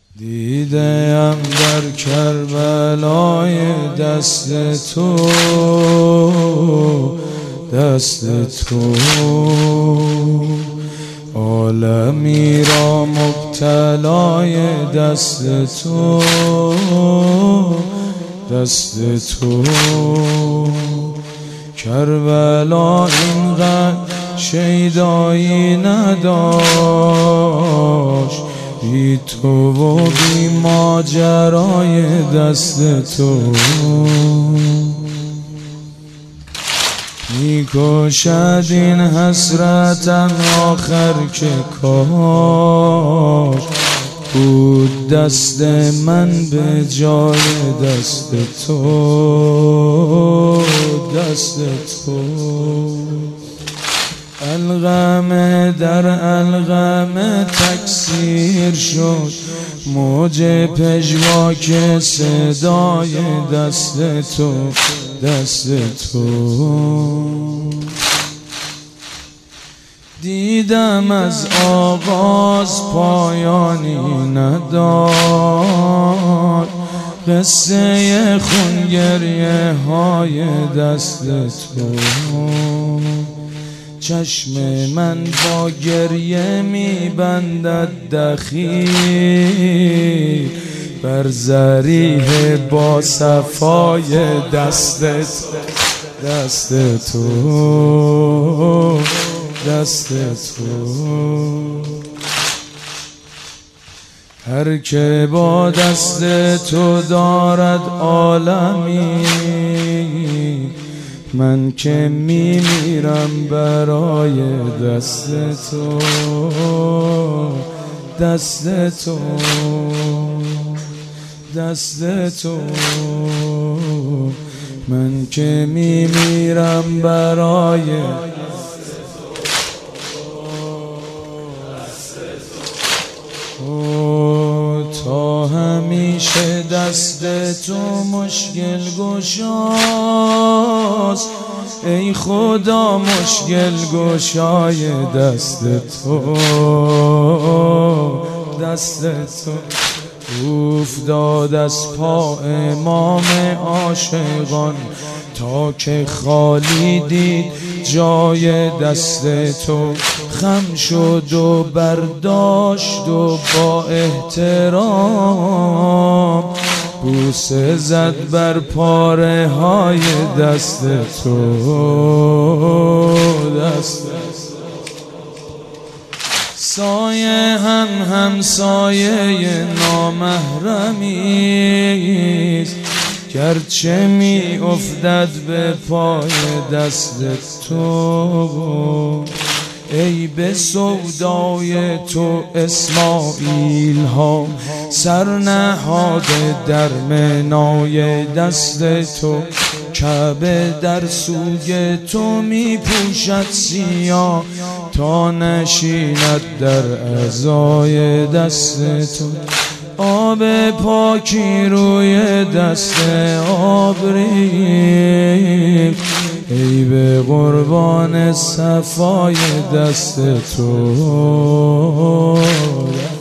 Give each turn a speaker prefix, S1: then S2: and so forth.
S1: دیدم در کربلای دست تو عالمی را مبتلای دست تو کربلا اینقدر شیدایی نداشت بی تو و بی ماجرای دست تو میکشد این حسرتم آخر که کاش بود دست من به جای دست تو الغمه در الغمه تکثیر شد موج پژواک صدای دست تو دیدم از آغاز پایانی نداد قصه خونگریه های دست تو چشم من با گریه میبندد دخیل بر ذریح با صفای دست تو هر که با دست تو دارد عالمی من که میمیرم برای دست تو من که میمیرم برای تا همیشه دست تو مشکل گشاست ای خدا مشکل گشای دست تو افتاد از پا امام عاشقان تا که خالی دید جای دست تو خم شد و برداشت و با احترام بوسه زد بر پاره های دست تو سایه هم سایه نامحرمیست گرچه می افتد به پای دست تو ای به سودای تو اسماعیل ها سر نهاده در منای دست تو کعبه در سوی تو می پوشد سیاه تا نشیند در عزای دست تو آب پاکی روی دست آبریخت ای به قربان صفای دست تو